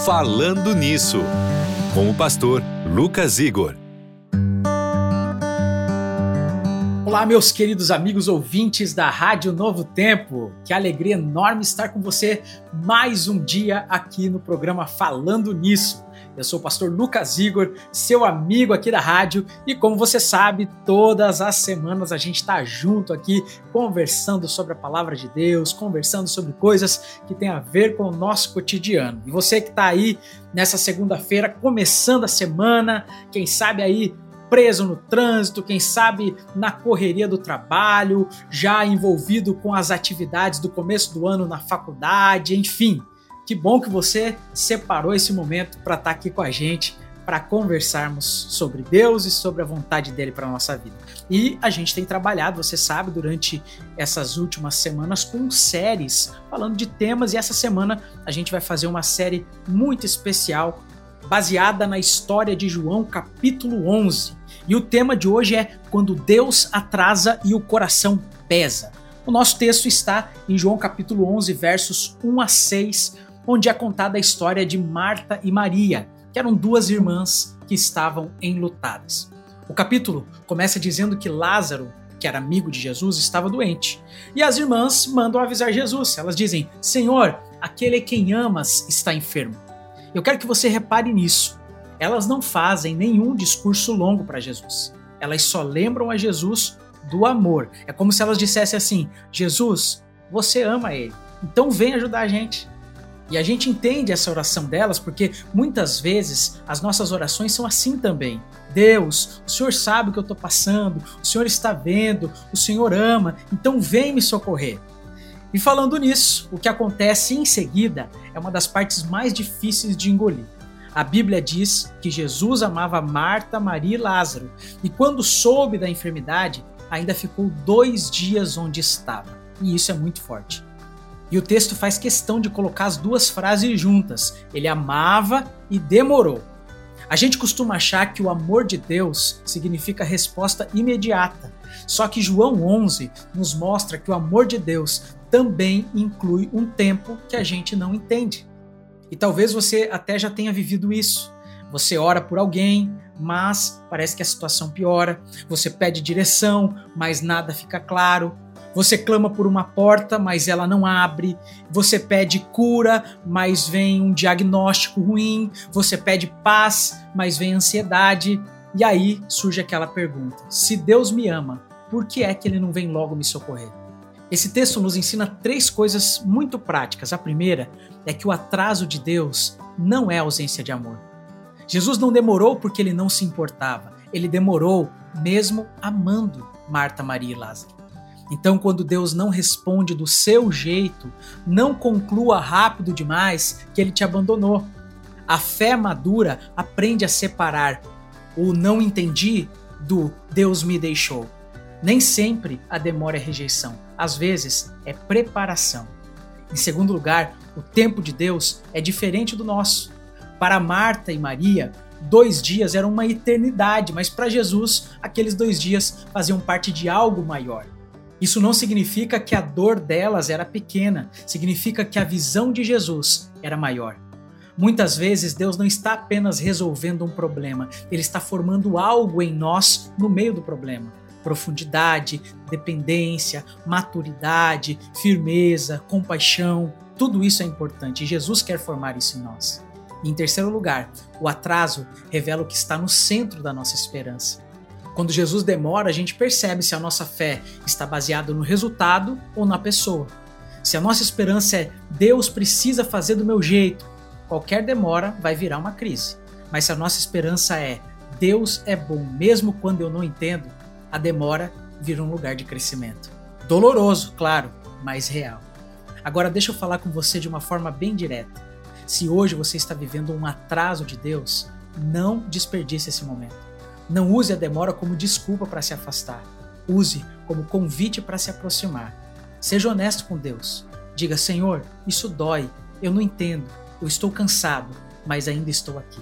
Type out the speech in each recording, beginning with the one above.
Falando Nisso, com o pastor Lucas Igor. Olá, meus queridos amigos ouvintes da Rádio Novo Tempo. Que alegria enorme estar com você mais um dia aqui no programa Falando Nisso. Eu sou o pastor Lucas Igor, seu amigo aqui da rádio, e como você sabe, todas as semanas a gente está junto aqui conversando sobre a palavra de Deus, conversando sobre coisas que têm a ver com o nosso cotidiano. E você que está aí nessa segunda-feira, começando a semana, quem sabe aí preso no trânsito, quem sabe na correria do trabalho, já envolvido com as atividades do começo do ano na faculdade, enfim. Que bom que você separou esse momento para estar aqui com a gente, para conversarmos sobre Deus e sobre a vontade dele para a nossa vida. E a gente tem trabalhado, você sabe, durante essas últimas semanas com séries, falando de temas, e essa semana a gente vai fazer uma série muito especial, baseada na história de João, capítulo 11. E o tema de hoje é Quando Deus atrasa e o coração pesa. O nosso texto está em João capítulo 11, versos 1 a 6, onde é contada a história de Marta e Maria, que eram duas irmãs que estavam enlutadas. O capítulo começa dizendo que Lázaro, que era amigo de Jesus, estava doente. E as irmãs mandam avisar Jesus. Elas dizem: Senhor, aquele a quem amas está enfermo. Eu quero que você repare nisso. Elas não fazem nenhum discurso longo para Jesus. Elas só lembram a Jesus do amor. É como se elas dissessem assim: Jesus, você ama ele, então vem ajudar a gente. E a gente entende essa oração delas porque muitas vezes as nossas orações são assim também. Deus, o Senhor sabe o que eu estou passando, o Senhor está vendo, o Senhor ama, então vem me socorrer. E falando nisso, o que acontece em seguida é uma das partes mais difíceis de engolir. A Bíblia diz que Jesus amava Marta, Maria e Lázaro, e quando soube da enfermidade, ainda ficou 2 dias onde estava. E isso é muito forte. E o texto faz questão de colocar as duas frases juntas. Ele amava e demorou. A gente costuma achar que o amor de Deus significa resposta imediata. Só que João 11 nos mostra que o amor de Deus também inclui um tempo que a gente não entende. E talvez você até já tenha vivido isso. Você ora por alguém, mas parece que a situação piora. Você pede direção, mas nada fica claro. Você clama por uma porta, mas ela não abre. Você pede cura, mas vem um diagnóstico ruim. Você pede paz, mas vem ansiedade. E aí surge aquela pergunta: se Deus me ama, por que é que ele não vem logo me socorrer? Esse texto nos ensina 3 coisas muito práticas. A primeira é que o atraso de Deus não é ausência de amor. Jesus não demorou porque ele não se importava. Ele demorou mesmo amando Marta, Maria e Lázaro. Então, quando Deus não responde do seu jeito, não conclua rápido demais que ele te abandonou. A fé madura aprende a separar o não entendi do Deus me deixou. Nem sempre a demora é rejeição, às vezes é preparação. Em segundo lugar, o tempo de Deus é diferente do nosso. Para Marta e Maria, 2 dias eram uma eternidade, mas para Jesus, aqueles 2 dias faziam parte de algo maior. Isso não significa que a dor delas era pequena, significa que a visão de Jesus era maior. Muitas vezes Deus não está apenas resolvendo um problema, Ele está formando algo em nós no meio do problema. Profundidade, dependência, maturidade, firmeza, compaixão, tudo isso é importante e Jesus quer formar isso em nós. E em terceiro lugar, o atraso revela o que está no centro da nossa esperança. Quando Jesus demora, a gente percebe se a nossa fé está baseada no resultado ou na pessoa. Se a nossa esperança é Deus precisa fazer do meu jeito, qualquer demora vai virar uma crise. Mas se a nossa esperança é Deus é bom mesmo quando eu não entendo, a demora vira um lugar de crescimento. Doloroso, claro, mas real. Agora deixa eu falar com você de uma forma bem direta. Se hoje você está vivendo um atraso de Deus, não desperdice esse momento. Não use a demora como desculpa para se afastar. Use como convite para se aproximar. Seja honesto com Deus. Diga: Senhor, isso dói, eu não entendo, eu estou cansado, mas ainda estou aqui.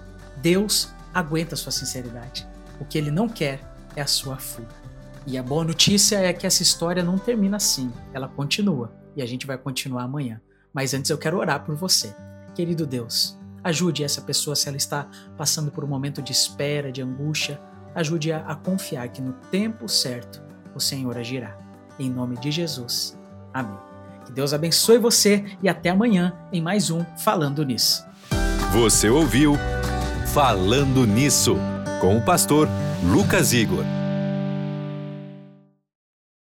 Deus aguenta a sua sinceridade. O que Ele não quer é a sua fuga. E a boa notícia é que essa história não termina assim, ela continua. E a gente vai continuar amanhã. Mas antes eu quero orar por você. Querido Deus, Ajude essa pessoa se ela está passando por um momento de espera, de angústia. Ajude-a a confiar que no tempo certo o Senhor agirá. Em nome de Jesus. Amém. Que Deus abençoe você e até amanhã em mais um Falando Nisso. Você ouviu Falando Nisso, com o pastor Lucas Igor.